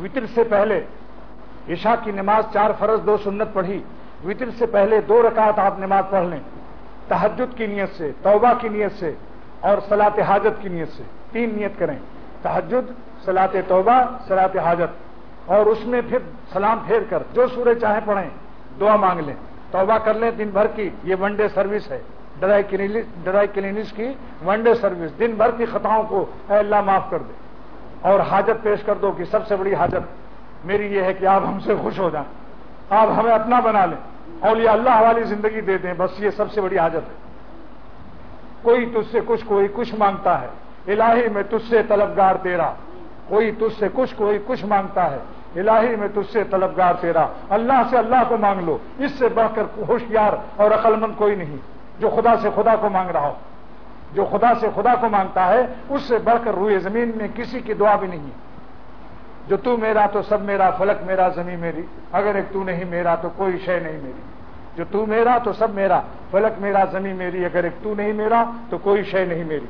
وطر سے پہلے عشاء کی نماز 4 فرض 2 سنت پڑھی، وطر سے پہلے 2 رکعت آپ نماز پڑھ لیں، تہجد کی نیت سے، توبہ کی نیت سے اور صلاۃ حاجت کی نیت سے 3 نیت کریں، تہجد، صلاۃ توبہ، صلاۃ حاجت، اور اس میں پھر سلام پھیر کر جو سورہ چاہیں پڑھیں، دعا مانگ لیں، توبہ کر لیں دن بھر کی، یہ ون ڈے سروس ہے، ڈرائی کلینس کی ون ڈے سروس، دن بھر کی خطاؤں کو اے اللہ معاف کر دے، اور حاجت پیش کر دو کہ سب سے بڑی حاجت میری یہ ہے کہ آپ ہم سے خوش ہو جائیں، آپ ہمیں اپنا بنا لیں، اولیاء اللہ والی زندگی دے دیں، بس یہ سب سے بڑی حاجت ہے۔ کوئی تجھ سے کچھ، کوئی کچھ مانگتا ہے، الہی میں تجھ سے طلبگار تیرا، کوئی تجھ سے کچھ، کوئی کچھ مانگتا ہے، الہی میں تجھ سے طلبگار تیرا، اللہ سے اللہ کو مانگ لو، اس سے بڑھ کر ہوشیار اور عقل مند کوئی نہیں جو خدا سے خدا کو مانگ رہا ہو، جو خدا سے خدا کو مانگتا ہے اس سے بڑھ کر روئے زمین میں کسی کی دعا بھی نہیں ہے۔ جو تو میرا تو سب میرا، فلک میرا زمین میری، اگر ایک تو نہیں میرا تو کوئی شے نہیں میری، جو تو میرا تو سب میرا، فلک میرا زمین میری، اگر ایک تو نہیں میرا تو کوئی شے نہیں میری۔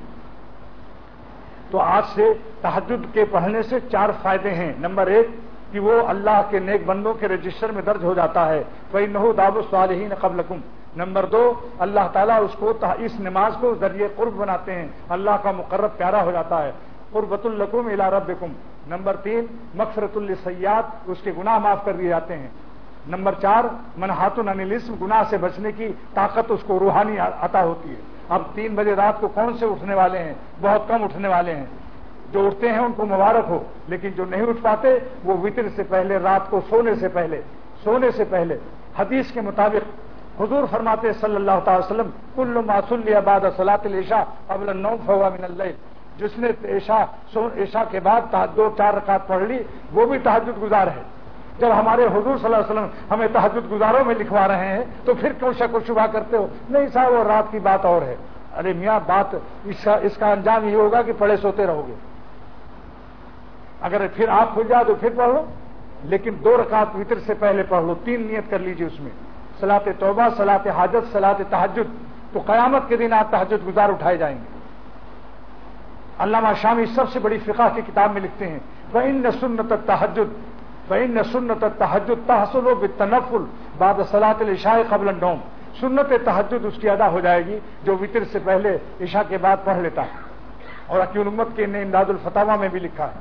تو آج سے تہجد کے پڑھنے سے 4 فائدے ہیں۔ نمبر 1 کہ وہ اللہ کے نیک بندوں کے رجسٹر میں درج ہو جاتا ہے، فَإِنَّهُ دَابُ الصَّالِحِينَ قَبْلَكُمْ۔ نمبر 2 اللہ تعالیٰ اس نماز کو ذریعہ قرب بناتے ہیں، اللہ کا مقرب پیارا ہو جاتا ہے، قربۃ لکم الی ربکم۔ نمبر 3 مغفرۃ للسیئات، اس کے گناہ معاف کر دیے جاتے ہیں۔ نمبر 4 منہات عن الاسم، گناہ سے بچنے کی طاقت اس کو روحانی عطا ہوتی ہے۔ اب 3 بجے رات کو کون سے اٹھنے والے ہیں؟ بہت کم اٹھنے والے ہیں، جو اٹھتے ہیں ان کو مبارک ہو، لیکن جو نہیں اٹھ پاتے وہ وطر سے پہلے، رات کو سونے سے پہلے حدیث کے مطابق حضور فرماتے صلی اللہ تعالی وسلم کل ما صلی بعد صلاۃ العشاء قبل النوم فهو من اللیل، جس نے عشاء کے بعد 2-4 رکعت پڑھ لی وہ بھی تہجد گزار ہے۔ جب ہمارے حضور صلی اللہ علیہ وسلم ہمیں تہجد گزاروں میں لکھوا رہے ہیں تو پھر کیوں شک و شبہ کرتے ہو؟ نہیں صاحب وہ رات کی بات اور ہے۔ ارے میاں بات اس کا انجام یہ ہوگا کہ پڑے سوتے رہو گے، اگر پھر آپ کھل جائے تو پھر پڑھ لو، لیکن 2 رکعت وطر سے پہلے پڑھ لو، 3 نیت کر لیجیے اس میں، صلاۃ توبہ، صلاۃ حاجت، صلاۃ تہجد، تو قیامت کے دن آپ تہجد گزار اٹھائے جائیں گے۔ علامہ شامی سب سے بڑی فقہ کی کتاب میں لکھتے ہیں فإن سنت التہجد تحصل بالتنفل بعد صلاۃ العشاء قبل النوم، سنت تہجد اس کی ادا ہو جائے گی جو وطر سے پہلے عشاء کے بعد پڑھ لیتا ہے، اور حکیم الامت کے نے امداد الفتاوی میں بھی لکھا ہے۔